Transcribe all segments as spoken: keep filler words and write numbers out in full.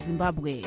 Zimbabwe.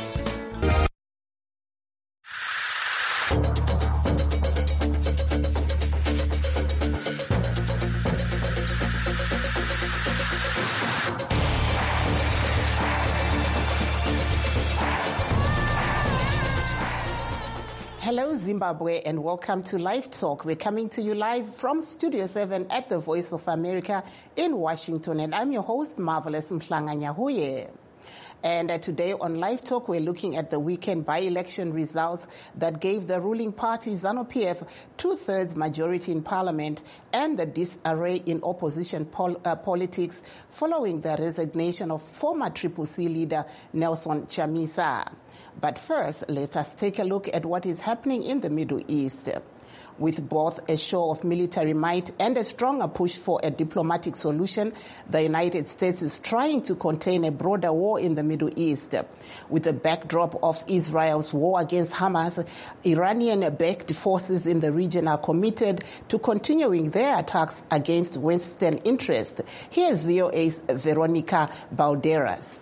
Hello, Zimbabwe, and welcome to Live Talk. We're coming to you live from Studio seven at the Voice of America in Washington, and I'm your host, Marvelous Mhlanga-Nyahuye. And uh, today on Live Talk, we're looking at the weekend by-election results that gave the ruling party, ZANU-P F, two-thirds majority in parliament and the disarray in opposition pol- uh, politics following the resignation of former Triple C leader Nelson Chamisa. But first, let us take a look at what is happening in the Middle East. With both a show of military might and a stronger push for a diplomatic solution, the United States is trying to contain a broader war in the Middle East. With the backdrop of Israel's war against Hamas, Iranian-backed forces in the region are committed to continuing their attacks against Western interests. Here's V O A's Veronica Balderas.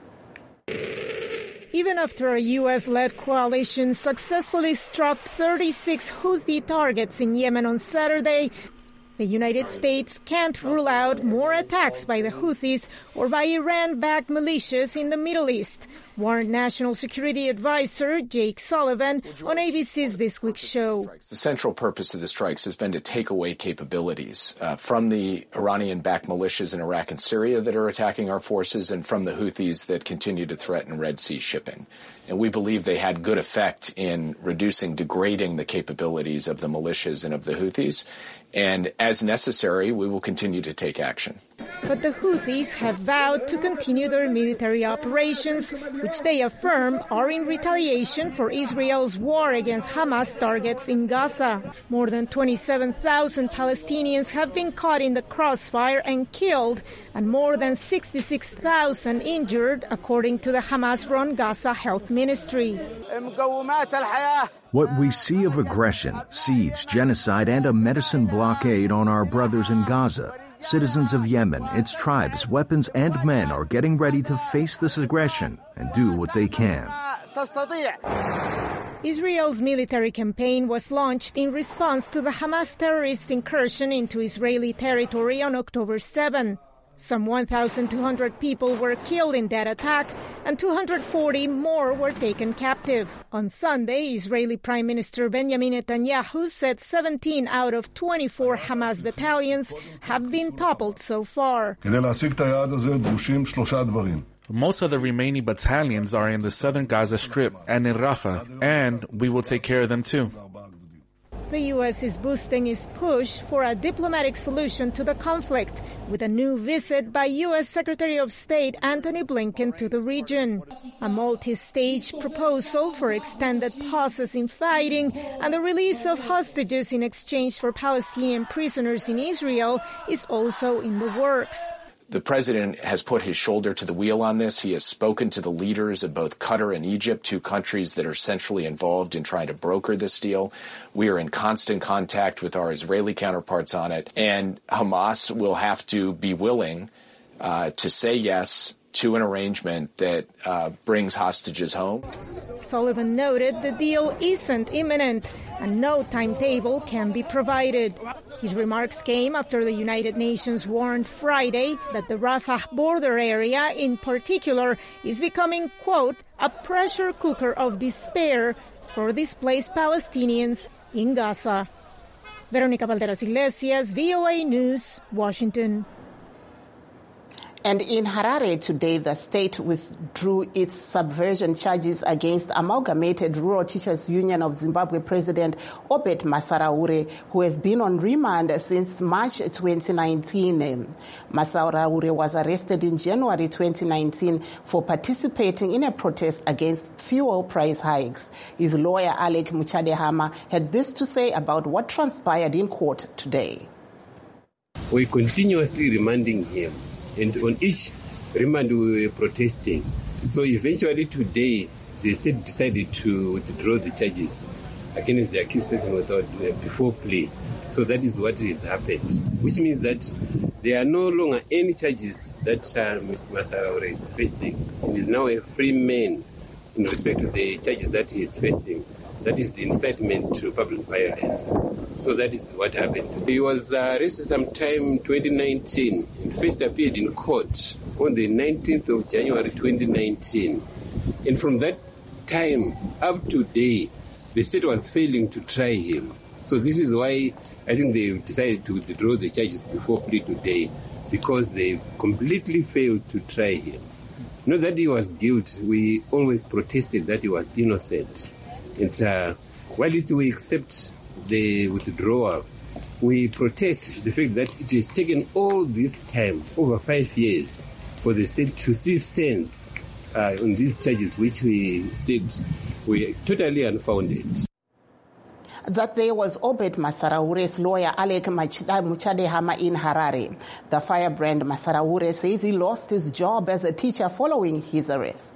Even after a U S-led coalition successfully struck thirty-six Houthi targets in Yemen on Saturday, the United States can't rule out more attacks by the Houthis or by Iran-backed militias in the Middle East, warned National Security Advisor Jake Sullivan on A B C's This Week show. The central purpose of the strikes has been to take away capabilities uh, from the Iranian-backed militias in Iraq and Syria that are attacking our forces and from the Houthis that continue to threaten Red Sea shipping. And we believe they had good effect in reducing, degrading the capabilities of the militias and of the Houthis. And as necessary, we will continue to take action. But the Houthis have vowed to continue their military operations, which they affirm are in retaliation for Israel's war against Hamas targets in Gaza. More than twenty-seven thousand Palestinians have been caught in the crossfire and killed, and more than sixty-six thousand injured, according to the Hamas-run Gaza Health Ministry. What we see of aggression, siege, genocide, and a medicine blockade on our brothers in Gaza. Citizens of Yemen, its tribes, weapons, and men are getting ready to face this aggression and do what they can. Israel's military campaign was launched in response to the Hamas terrorist incursion into Israeli territory on October seventh. Some one thousand two hundred people were killed in that attack, and two hundred forty more were taken captive. On Sunday, Israeli Prime Minister Benjamin Netanyahu said seventeen out of twenty-four Hamas battalions have been toppled so far. Most of the remaining battalions are in the southern Gaza Strip and in Rafah, and we will take care of them too. The U S is boosting its push for a diplomatic solution to the conflict with a new visit by U S Secretary of State Antony Blinken to the region. A multi-stage proposal for extended pauses in fighting and the release of hostages in exchange for Palestinian prisoners in Israel is also in the works. The president has put his shoulder to the wheel on this. He has spoken to the leaders of both Qatar and Egypt, two countries that are centrally involved in trying to broker this deal. We are in constant contact with our Israeli counterparts on it. And Hamas will have to be willing uh, to say yes to an arrangement that uh, brings hostages home. Sullivan noted the deal isn't imminent and no timetable can be provided. His remarks came after the United Nations warned Friday that the Rafah border area in particular is becoming, quote, a pressure cooker of despair for displaced Palestinians in Gaza. Veronica Balderas Iglesias, V O A News, Washington. And in Harare today, the state withdrew its subversion charges against Amalgamated Rural Teachers Union of Zimbabwe President Obed Masaraure, who has been on remand since March twenty nineteen. Masaraure was arrested in January twenty nineteen for participating in a protest against fuel price hikes. His lawyer, Alec Muchadehama, had this to say about what transpired in court today. We continuously remanding him. And on each remand, we were protesting. So eventually today, the state decided to withdraw the charges against the accused person without, uh, before plea. So that is what has happened, which means that there are no longer any charges that uh, Mister Masaraure is facing. He is now a free man in respect to the charges that he is facing. That is incitement to public violence. So that is what happened. He was uh, arrested sometime in twenty nineteen and first appeared in court on the nineteenth of January twenty nineteen. And from that time up to date, the state was failing to try him. So this is why I think they decided to withdraw the charges before plea today, because they completely failed to try him. Not that he was guilty. We always protested that he was innocent. And uh, while we accept the withdrawal, we protest the fact that it has taken all this time, over five years, for the state to see sense uh, on these charges, which we said were totally unfounded. That there was Obed Masaraure's lawyer, Alec Muchadehama, in Harare. The firebrand Masaraure says he lost his job as a teacher following his arrest.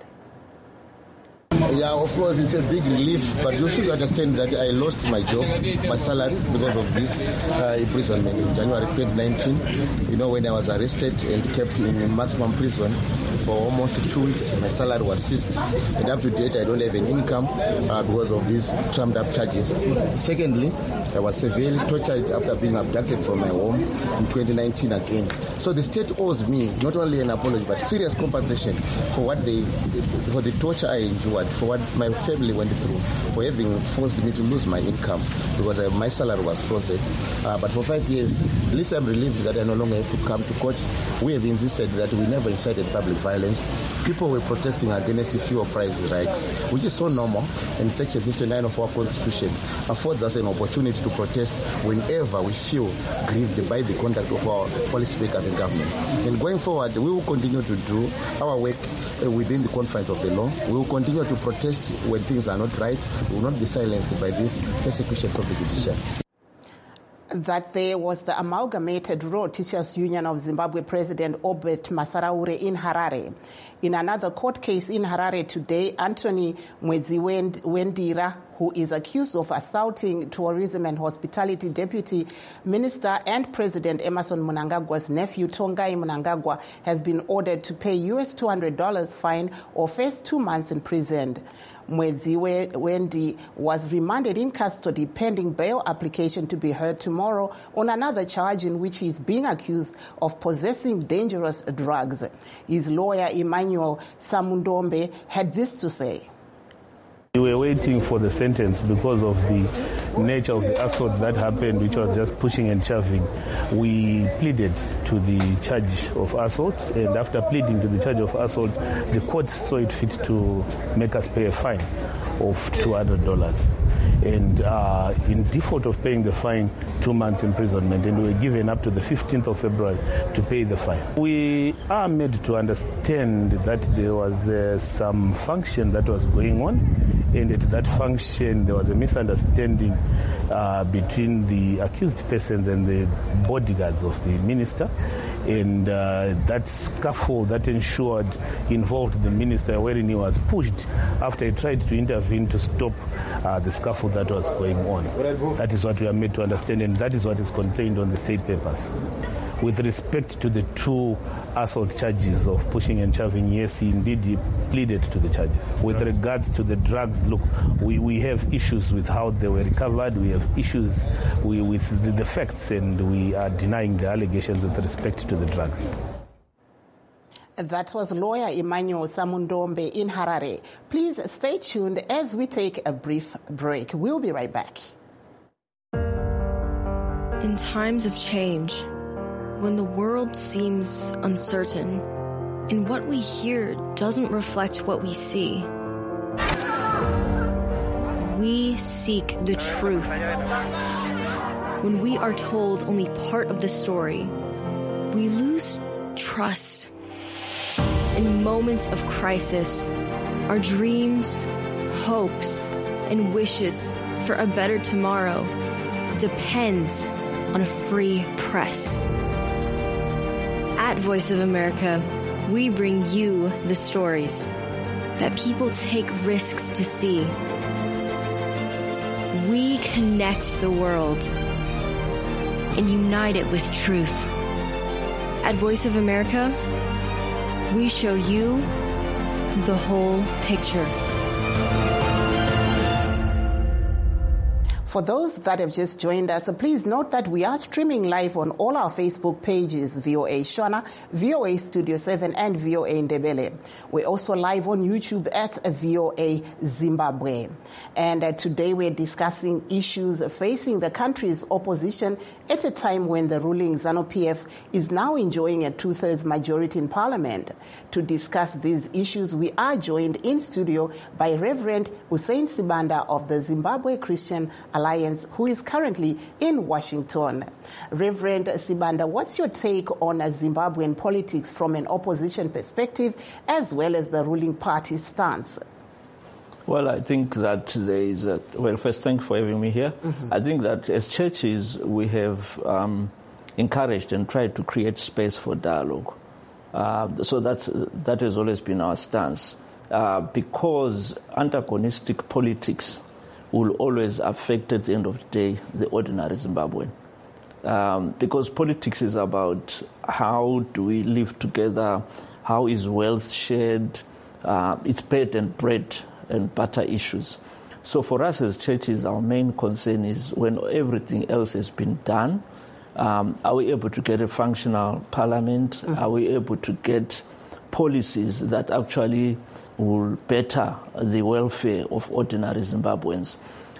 Yeah, of course, it's a big relief, but you should understand that I lost my job, my salary, because of this uh, imprisonment in January twenty nineteen. You know, when I was arrested and kept in maximum prison for almost two weeks, my salary was seized. And up to date, I don't have an income uh, because of these trumped up charges. Secondly, I was severely tortured after being abducted from my home in twenty nineteen again. So the state owes me not only an apology, but serious compensation for what they, for the torture I endured, for what my family went through, for having forced me to lose my income because I, my salary was frozen. Uh, but for five years, at least I'm relieved that I no longer have to come to court. We have insisted that we never incited public violence. People were protesting against the fuel price rights, which is so normal, and Section fifty-nine of our Constitution affords us an opportunity to protest whenever we feel grieved by the conduct of our policymakers and government. And going forward, we will continue to do our work uh, within the confines of the law. We will continue to protest when things are not right. We will not be silenced by these persecutions of the judiciary. That there was the Amalgamated Road Teachers Union of Zimbabwe President Obed Masaraure in Harare. In another court case in Harare today, Anthony Mwedziwendira, who is accused of assaulting Tourism and Hospitality Deputy Minister and President Emmerson Mnangagwa's nephew, Tongai Mnangagwa, has been ordered to pay U S two hundred dollars fine or face two months in prison. Mwedziwendi was remanded in custody pending bail application to be heard tomorrow on another charge in which he is being accused of possessing dangerous drugs. His lawyer, Emmanuel Samundombe, had this to say. We were waiting for the sentence because of the nature of the assault that happened, which was just pushing and shoving. We pleaded to the charge of assault, and after pleading to the charge of assault, the court saw it fit to make us pay a fine of two hundred dollars. And uh, in default of paying the fine, two months imprisonment, and we were given up to the fifteenth of February to pay the fine. We are made to understand that there was uh, some function that was going on, and at that function there was a misunderstanding uh, between the accused persons and the bodyguards of the minister. And uh, that scuffle that ensured involved the minister wherein he was pushed after he tried to intervene to stop uh, the scuffle that was going on. That is what we are made to understand, and that is what is contained on the state papers. With respect to the two assault charges of pushing and shoving, yes, he indeed he pleaded to the charges. With regards to the drugs, look, we, we have issues with how they were recovered. We have issues we, with the, the facts, and we are denying the allegations with respect to the drugs. That was lawyer Emmanuel Samundombe in Harare. Please stay tuned as we take a brief break. We'll be right back. In times of change, when the world seems uncertain and what we hear doesn't reflect what we see, we seek the truth. When we are told only part of the story, we lose trust. In moments of crisis, our dreams, hopes, and wishes for a better tomorrow depends on a free press. At Voice of America, we bring you the stories that people take risks to see. We connect the world. and unite it with truth. At Voice of America, we show you the whole picture. For those that have just joined us, please note that we are streaming live on all our Facebook pages, V O A Shona, V O A Studio seven, and V O A Ndebele. We're also live on YouTube at V O A Zimbabwe. And uh, today we're discussing issues facing the country's opposition at a time when the ruling ZANU-P F is now enjoying a two-thirds majority in parliament. To discuss these issues, we are joined in studio by Reverend Hussein Sibanda of the Zimbabwe Christian Alliance, who is currently in Washington. Reverend Sibanda, what's your take on Zimbabwean politics from an opposition perspective as well as the ruling party's stance? Well, I think that there is a, well, first, thank you for having me here. Mm-hmm. I think that as churches, we have um, encouraged and tried to create space for dialogue. Uh, so that's, that has always been our stance. Uh, because antagonistic politics will always affect, at the end of the day, the ordinary Zimbabwean. Um, because politics is about how do we live together, how is wealth shared, uh, it's bread and bread and butter issues. So for us as churches, our main concern is when everything else has been done, um, are we able to get a functional parliament? Mm-hmm. Are we able to get policies that actually will better the welfare of ordinary Zimbabweans?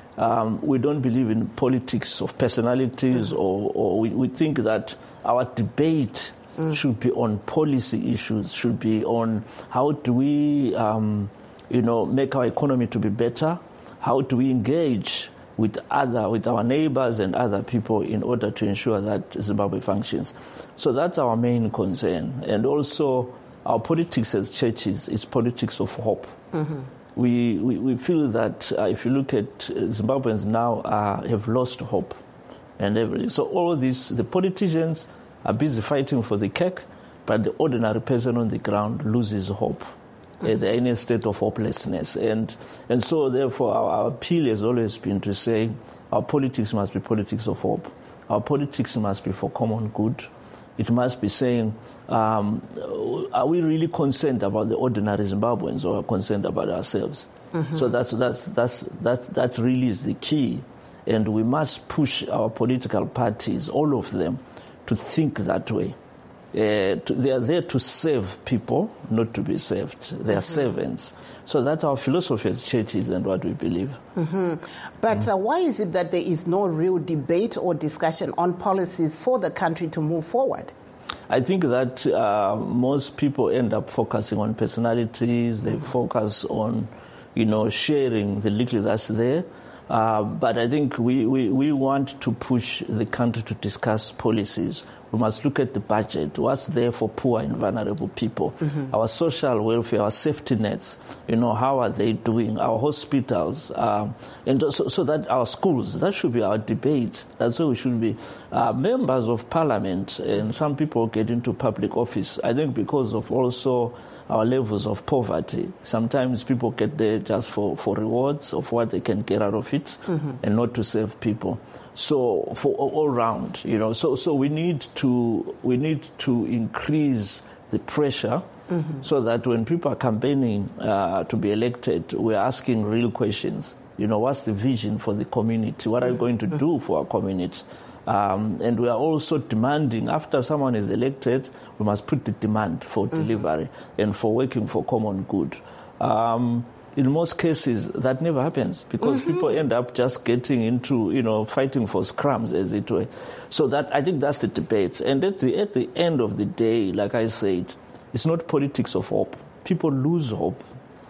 Um, we don't believe in politics of personalities, mm-hmm. or, or we, we think that our debate mm. should be on policy issues, should be on how do we, um, you know, make our economy to be better, how do we engage with other, with our neighbors and other people in order to ensure that Zimbabwe functions. So that's our main concern. And also, our politics as churches is politics of hope. Mm-hmm. We, we we feel that uh, if you look at uh, Zimbabweans now uh, have lost hope, and everything. So all this, the politicians are busy fighting for the cake, but the ordinary person on the ground loses hope. Mm-hmm. Uh, they're in a state of hopelessness, and and so therefore our, our appeal has always been to say our politics must be politics of hope. Our politics must be for common good. It must be saying, um, are we really concerned about the ordinary Zimbabweans, or are concerned about ourselves? Mm-hmm. So that's that's that's that that really is the key, and we must push our political parties, all of them, to think that way. Uh, to, they are there to serve people, not to be served. They are mm-hmm. servants. So that's our philosophy as churches and what we believe. Mm-hmm. But mm-hmm. uh, why is it that there is no real debate or discussion on policies for the country to move forward? I think that uh, most people end up focusing on personalities. They mm-hmm. focus on, you know, sharing the little that's there. Uh, but I think we, we, we want to push the country to discuss policies. We must look at the budget, what's there for poor and vulnerable people, mm-hmm. our social welfare, our safety nets, you know, how are they doing, our hospitals, um, and so, so that our schools, that should be our debate. That's where we should be. Uh, members of parliament, and some people get into public office, I think because of also our levels of poverty. Sometimes people get there just for, for rewards of what they can get out of it, mm-hmm. and not to serve people. So for all round, you know, so so we need to we need to increase the pressure, mm-hmm. so that when people are campaigning uh, to be elected, we're asking real questions. You know, what's the vision for the community? What are you going to do for our community? Um, and we are also demanding, after someone is elected, we must put the demand for mm-hmm. delivery and for working for common good. Um, in most cases, that never happens because mm-hmm. people end up just getting into, you know, fighting for scrums, as it were. So that, I think that's the debate. And at the, at the end of the day, like I said, it's not politics of hope. People lose hope.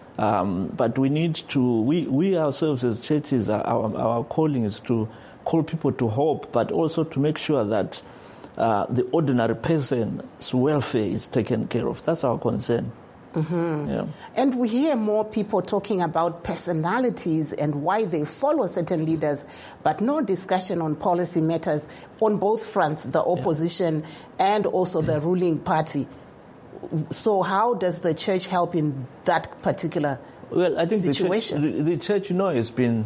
Um, but we need to, we, we ourselves as churches, our, our calling is to call people to hope, but also to make sure that uh, the ordinary person's welfare is taken care of. That's our concern. Mm-hmm. Yeah. And we hear more people talking about personalities and why they follow certain leaders, but no discussion on policy matters on both fronts, the opposition yeah. and also the ruling party. So how does the church help in that particular well, I think situation? The church, the church, you know, has been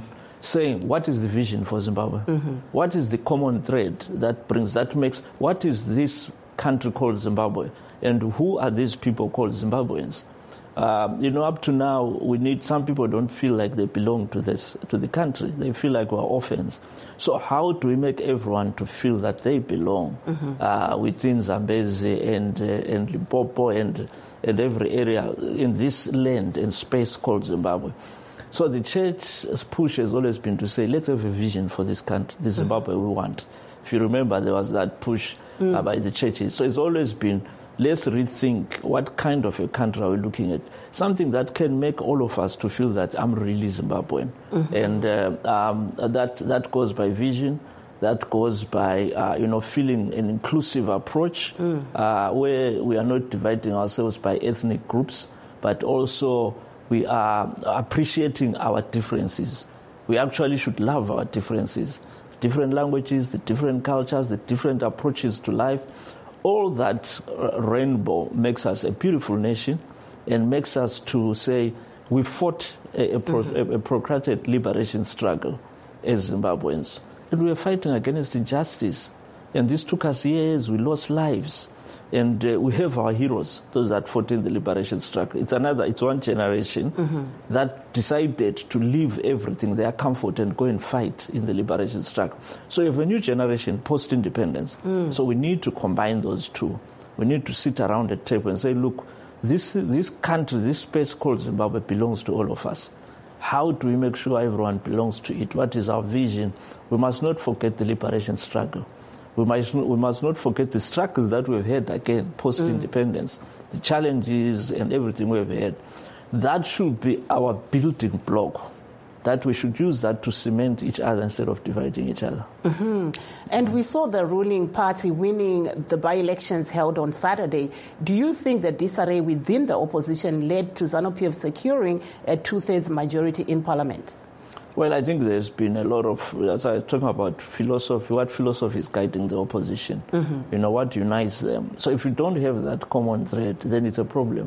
saying, what is the vision for Zimbabwe? Mm-hmm. What is the common thread that brings, that makes, what is this country called Zimbabwe? And who are these people called Zimbabweans? Um, you know, up to now, we need, some people don't feel like they belong to this, to the country. They feel like we're orphans. So how do we make everyone to feel that they belong mm-hmm. uh, within Zambezi and, uh, and Limpopo and, and every area in this land and space called Zimbabwe? So the church's push has always been to say, let's have a vision for this country, the Zimbabwe mm-hmm. we want. If you remember, there was that push mm. uh, by the churches. So it's always been, let's rethink what kind of a country are we looking at. Something that can make all of us to feel that I'm really Zimbabwean. Mm-hmm. And uh, um, that that goes by vision, that goes by, uh, you know, feeling an inclusive approach mm. uh, where we are not dividing ourselves by ethnic groups, but also we are appreciating our differences. We actually should love our differences. Different languages, the different cultures, the different approaches to life. All that rainbow makes us a beautiful nation and makes us to say we fought a, a, pro, mm-hmm. a, a protracted liberation struggle as Zimbabweans. And we were fighting against injustice. And this took us years, we lost lives. And uh, we have our heroes, those that fought in the liberation struggle. It's another, it's one generation mm-hmm. that decided to leave everything, their comfort, and go and fight in the liberation struggle. So you have a new generation post-independence. Mm. So we need to combine those two. We need to sit around a table and say, look, this, this country, this space called Zimbabwe belongs to all of us. How do we make sure everyone belongs to it? What is our vision? We must not forget the liberation struggle. We must, we must not forget the struggles that we've had, again, post-independence, mm. the challenges and everything we've had. That should be our building block, that we should use that to cement each other instead of dividing each other. Mm-hmm. And we saw the ruling party winning the by-elections held on Saturday. Do you think the disarray within the opposition led to ZANU-P F securing a two-thirds majority in parliament? Well, I think there's been a lot of, as I was talking about philosophy, what philosophy is guiding the opposition, mm-hmm. you know, what unites them. So if you don't have that common thread, then it's a problem.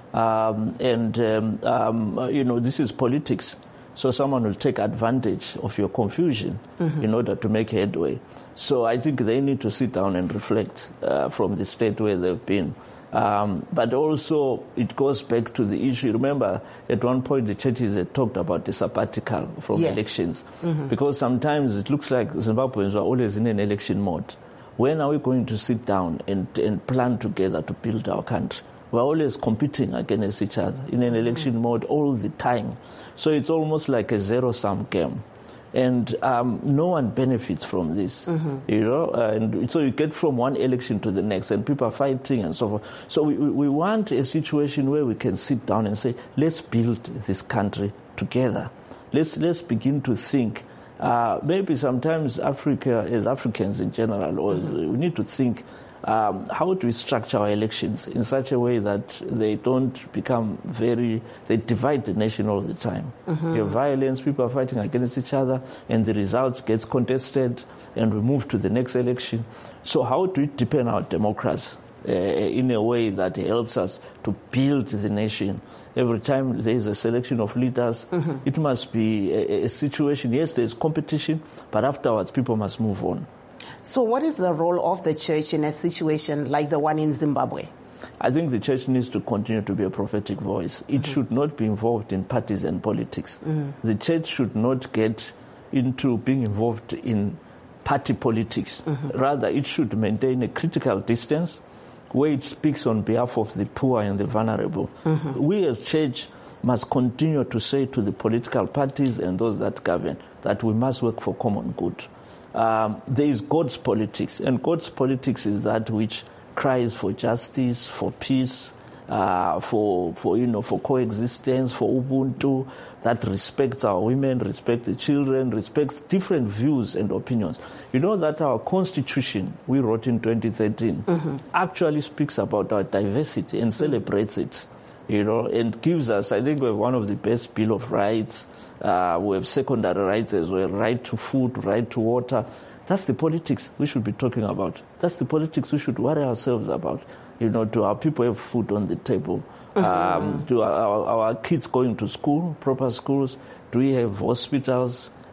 Um, and, um, um, you know, this is politics. So someone will take advantage of your confusion mm-hmm. in order to make headway. So I think they need to sit down and reflect uh, from the state where they've been. Um, but also, it goes back to the issue. Remember, at one point, the churches had talked about the sabbatical from yes. elections. Mm-hmm. Because sometimes it looks like Zimbabweans are always in an election mode. When are we going to sit down and, and plan together to build our country? We're always competing against each other in an election mm-hmm. mode all the time. So it's almost like a zero-sum game. And um, no one benefits from this, mm-hmm. you know. Uh, and so you get from one election to the next, and people are fighting and so forth. So we, we want a situation where we can sit down and say, let's build this country together. Let's let's begin to think. Uh, maybe sometimes Africa, as Africans in general, or mm-hmm. we need to think. Um, how do we structure our elections in such a way that they don't become very, they divide the nation all the time? Mm-hmm. You have violence, people are fighting against each other, and the results gets contested, and we move to the next election. So how do we deepen our democracy uh, in a way that helps us to build the nation? Every time there is a selection of leaders, mm-hmm. it must be a, a situation, yes, there's competition, but afterwards people must move on. So what is the role of the church in a situation like the one in Zimbabwe? I think the church needs to continue to be a prophetic voice. It mm-hmm. should not be involved in parties and politics. Mm-hmm. The church should not get into being involved in party politics. Mm-hmm. Rather, it should maintain a critical distance where it speaks on behalf of the poor and the vulnerable. Mm-hmm. We as church must continue to say to the political parties and those that govern that we must work for common good. Um, there is God's politics, and God's politics is that which cries for justice, for peace, uh, for for you know for coexistence, for Ubuntu, that respects our women, respects the children, respects different views and opinions. You know that our Constitution we wrote in twenty thirteen mm-hmm. actually speaks about our diversity and celebrates it. You know, and gives us, I think we have one of the best Bill of Rights. Uh, we have secondary rights as well, right to food, right to water. That's the politics we should be talking about. That's the politics we should worry ourselves about. You know, do our people have food on the table? Mm-hmm. Um, do our, our kids going to school, proper schools? Do we have hospitals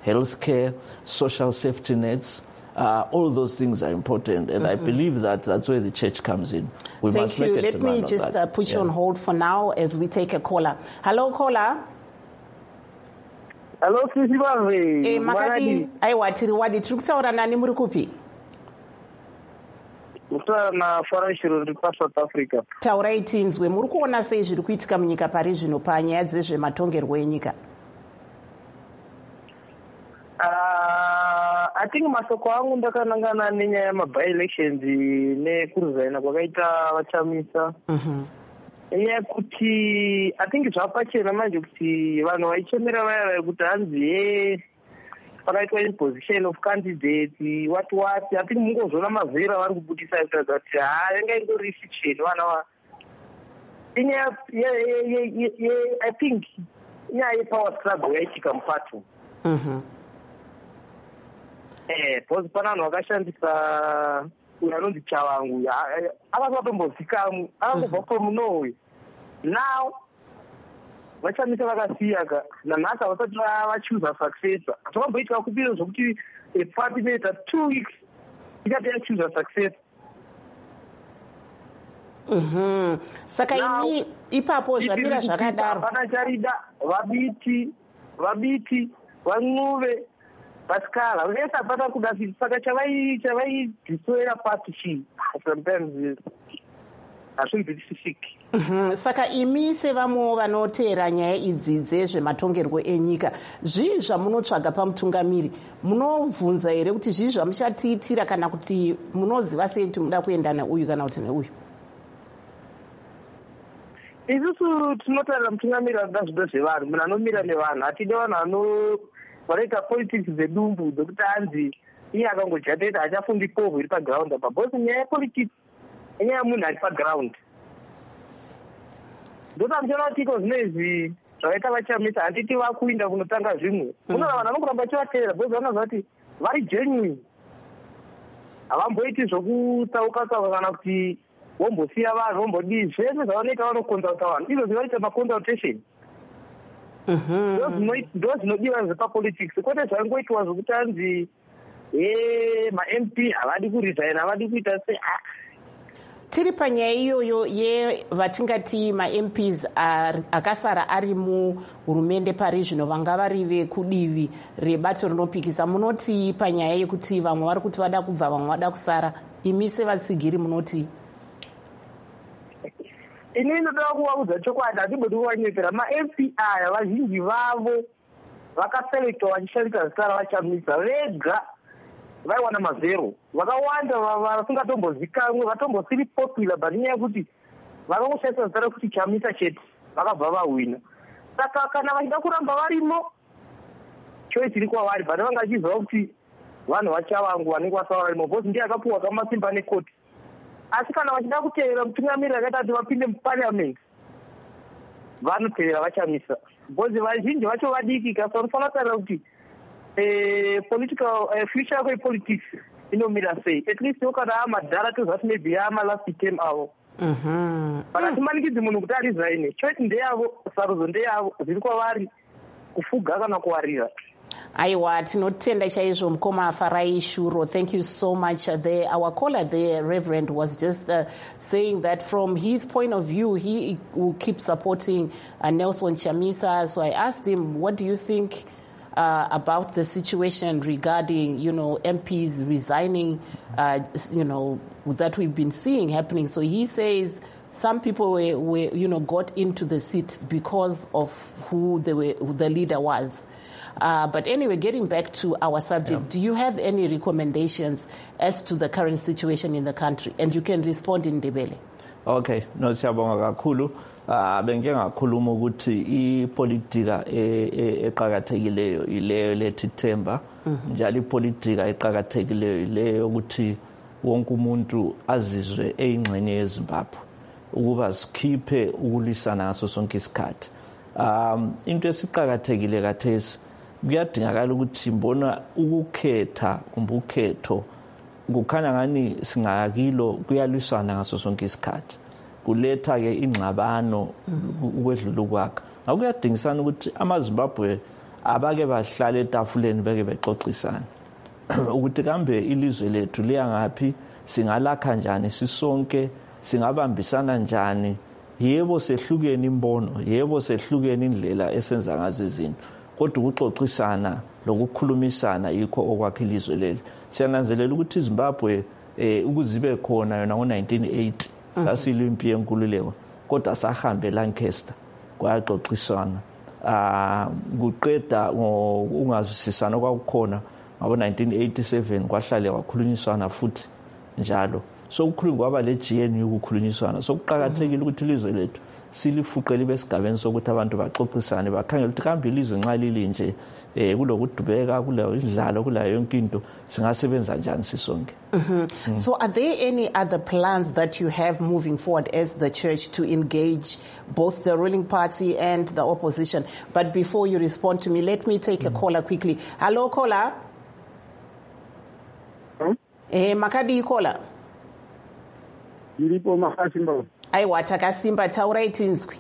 healthcare, social safety nets. Uh, all those things are important, and mm-hmm. I believe that that's where the church comes in. We Thank must you. make a Let me just uh, put you yeah. on hold for now as we take a caller. Hello, caller. Hello, Sisi Bave. Eh, Makadi. Aiwa, tiri wadi trukutaura nani muri kupi? Mutaura na Farashiro ndi pa South Africa. Taurai tinzwe, muri kuona sei zviri kuitika munyika pari zvino panyaya dzezvematongerwo enyika? Uh, I think masoko angu ndakanangana nenyaya yama-by-elections nekuresigna kwakaita vachamisa. Mhm. Enyaya kuti I think zvapachena manje kuti vanhu vaichemera vaya vari kuti hanzi ye pakaitwa imposition of candidate what what I think mungozviona mazera vari kubudisa kuratidza kuti ha yanga ingori fiction vana va inyaya I think inyaya yepower struggle yaitika mupato. Mhm. Eh, because pana vanhu vakashandisa uyo anonzi Chavangu akasatombozikamu akangobva from Norway. Now vachamisa vakasiyaka nanhasi havasati vachuza successor. Zvamboitika kupira zvokuti party inoita two weeks ikati yachuza successor. Mhm. Saka imi ipapo zvamira zvakadaro. Pana charida vabiti vabiti van'uve Pascal, vese apata kudasi saka chavai chavai diswera pasi chi sometimes asvibvisisiki. Mhm. Saka imi sevamwe vanoteera nyaya idzi dzezvematongerwo enyika, zvii zvamunotsvaga pamutungamiri? Munobvunza here kuti zvii zvamuchatiitira kana kuti munoziva sei kuti munoda kuenda neuyu kana kuti neuyu? Isusu tinotarira mutungamiri anoda zvido zvevanhu, munhu anomira nevanhu, hatide vanhu ano vanoita politics dzedumbu dzokuti hanzi iye akangojateta hachafundi povhu iri paground apa. Bhosi nyaya yepolitics inyaya yemunhu ari paground. Ndoda muchiona kuti iko zvino izvi zvakaita vachamisa handiti vakuinda kunotanga zvimwe. Munoona vanhu vanokuramba vachivateerera bhosi vanoziva kuti vari genuine. Havamboiti zvokutsaukatsa kana kuti vombosiya vanhu vombodii. Zvese zvavanoita vanokonzauta vanhu. Izvo zvinoita maconsultation. Ndo zvinodiwa zvepapolitics kwete zvangoitwa zvokuti hanzi ma-M P havadi kuresign havadi kuita se. Tiri panyaya iyoyo yevatingati ma-M Ps akasara ari muhurumende pari zvino vanga vari vekudivi rebato rinopikisa, munoti panyaya yekuti vamwe vari kuti vada kubva vamwe vada kusara, imi sevatsigiri munoti? Ini ndoda kuvaudza chokwadi hatibodi kuvanyepera. Ma-M P aya vazhinji vavo vakaselekitwa vachishandisa zita ravachamisa vega vaiwana mazero. Vakawanda vasingatombozikamwe vatombosiri popular but inyaya yekuti vakangoshandisa zita rekuti chamisa chete vakabva vahwina. Saka kana vachida kuramba varimo choice iri kwavari but vanga vachiziva kuti vanhu vachavangu vanenge vasaura varimo bhosi ndiye akapuwa kamasimba nekoti. Asi kana vachida kuteerera mutungamiri akaita kuti vapinde muparliament vanoteerera vachamisa. Bhozi vazhinji vacho vadiki kasi vanofanira kutarira kuti political future yako yepolitics inomira sei. At least kana amadhara toziva kuti maybe amalast term avo. Kana timanikidzi munhu kuti arizaine choice ndeyavo, sarudzo ndeyavo, zviri kwavari kufuga kana kuwarira. Aiwa, tinotenda chaizvo mukoma Farai Shuro. Thank you so much. Uh, there, our caller there, Reverend, was just uh, saying that from his point of view, he will keep supporting uh, Nelson Chamisa. So I asked him, what do you think uh, about the situation regarding, you know, M Ps resigning, uh, you know, that we've been seeing happening? So he says some people were, were, you know, got into the seat because of who, they were, who the leader was. Uh, but anyway, getting back to our subject, yeah. Do you have any recommendations as to the current situation in the country? And you can respond in Ndebele. Okay, no siyabonga kakhulu. Ah benge ngakhuluma ukuthi ipolitika eqhakathekileyo ileyo lethi Themba, njalo ipolitika eqhakathekileyo ileyo ukuthi wonke umuntu azizwe eyingxenye yeZimbabwe ukuba sikhiphe ukulisana ngaso sonke isikhathi. Um into esiqhakathekile kathesi kuyadingakala ukuthi mbona ukukhetha kumbe ukhetho kukhanya ngani singakilo kuyalwisana ngaso sonke isikhathi kuletha ke ingxabano ukwedlula kwakhe. Akuyadingisana ukuthi amaZimbabwe abake bahlala etafuleni beke bexoxisana ukuthi kambe ilizwe lethu liya ngaphi, singalakha kanjani sisonke, singabambisana njani. Yebo sehlukene imbono, yebo sehlukene indlela esenza ngazo izinto, kodwa ukuxoxisana lokukhulumisana yikho okwakha ilizwe leli. Siyananzelela ukuthi iZimbabwe eh ukuzibe khona yona ngo nineteen eighty sasilwimpi yenkululeko, kodwa sahambe Lancaster kwaxoxisana. Ah kuqeda ungazwisisana kwakukhona ngabo nineteen eighty-seven kwahlale kwakhulunyiswana futhi njalo. So ukukhuluma kwaba le G N U ukukhulunyiswana. So kuqhakathekile ukuthi ilizwe lethu silifuqe libe sigabeni sokuthi abantu baxoxisane bakhangela ukuthi kambe ilizwe nxa lilinje eh kulokudubeka kuleyo indlalo kulayo yonke into singasebenza njani sisonke. Mm-hmm. So are there any other plans that you have moving forward as the church to engage both the ruling party and the opposition? But before you respond to me, let me take mm-hmm. a caller quickly. Hello, caller. Huh? Eh, Makadi caller. Ilipo Makasimba. Aiwa Takasimba taurai tinzwi.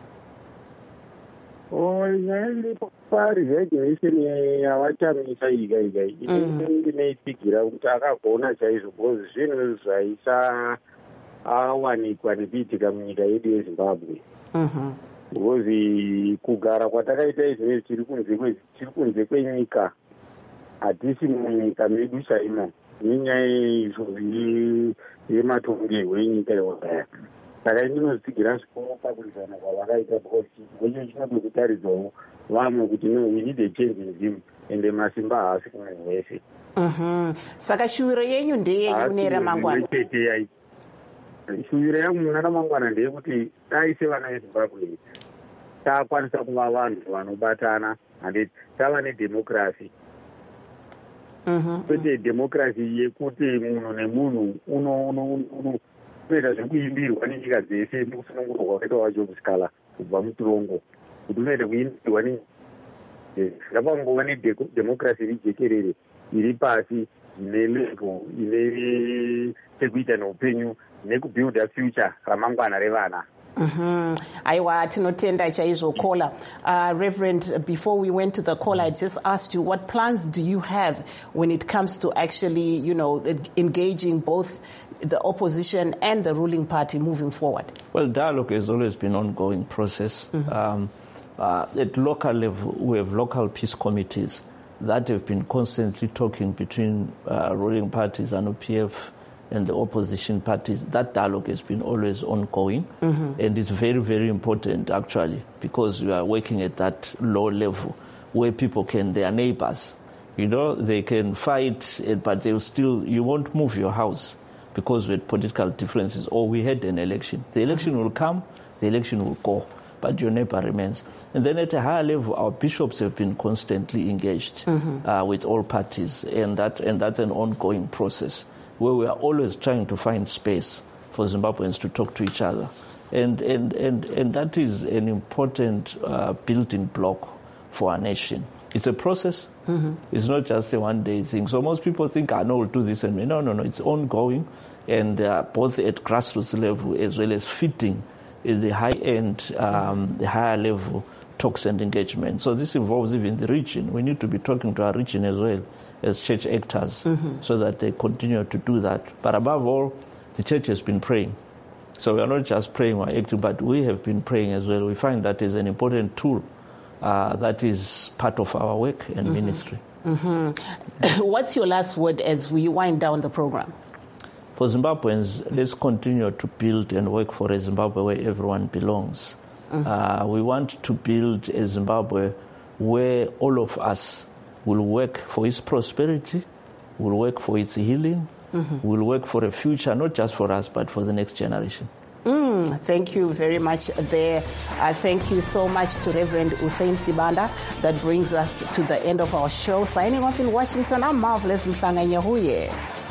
Oh, ilipo pari regulation yawatamisa iga iga. Ini neipigira kuti akagona chaizvo because zvinhu zvaisa awanikwa nebiitika munyika yedu yeZimbabwe. Mhm. Because kugara kwatakaita izvi tiri kunze kwe tiri kunze kwenyika hatisi munyika medu chaimo. Ninyaya izvo yematongerwo enyika yodaya. Saka ndinozigira zvikuru pakurizana kwavakaita because chimwe chinode kutaridzawo vamwe kuti no we need a change in view ende masimba haasi kumunhu wese. Mhm. Saka shuwiro yenyu ndeyenyu mune ramangwana. Shuwiro yangu muna ramangwana ndeyekuti dai sevana veZimbabwe takwanisa kuva vanhu vanobatana ande tava nedemocracy. Kwete democracy yekuti munhu nemunhu uno uno uno unoita zvekuimbirwa nenyika dzese nekusunungurwa kwakaita waJob Scala kubva muturongo kuti unoita kuimbirwa ne rapangova nedemocracy rijekerere iri pasi ine level ine chekuita neupenyu nekubuilda future ramangwana revana. Mm-hmm. Aiwa tinotenda chaizvo caller. Uh, Reverend, before we went to the call, I just asked you, what plans do you have when it comes to actually, you know, engaging both the opposition and the ruling party moving forward? Well, dialogue has always been an ongoing process. Mm-hmm. um, uh, at local level, we have local peace committees that have been constantly talking between uh, ruling parties and O P F and the opposition parties. That dialogue has been always ongoing, mm-hmm. and it's very, very important actually, because we are working at that low level where people can, they are neighbors, you know, they can fight, but they will still, you won't move your house because we had political differences or we had an election. The election mm-hmm. will come, the election will go, but your neighbor remains. And then at a higher level, our bishops have been constantly engaged mm-hmm. uh, with all parties, and that and that's an ongoing process, where we are always trying to find space for Zimbabweans to talk to each other. And and, and, and that is an important uh, building block for our nation. It's a process. Mm-hmm. It's not just a one-day thing. So most people think, I know we'll do this. And no, no, no. It's ongoing, and uh, both at grassroots level as well as fitting in the high-end, um, the higher level talks and engagement. So this involves even the region. We need to be talking to our region as well as church actors, mm-hmm. so that they continue to do that. But above all, the church has been praying. So we are not just praying or acting, but we have been praying as well. We find that is an important tool uh, that is part of our work and mm-hmm. ministry. Mm-hmm. Yeah. What's your last word as we wind down the program? For Zimbabweans, let's continue to build and work for a Zimbabwe where everyone belongs. Mm-hmm. Uh, we want to build a Zimbabwe where all of us will work for its prosperity, will work for its healing, mm-hmm. will work for a future, not just for us, but for the next generation. Mm, thank you very much there. Uh, thank you so much to Reverend Hussein Sibanda. That brings us to the end of our show. Signing off in Washington, I'm Marvelous Mhlanga Nyahuye.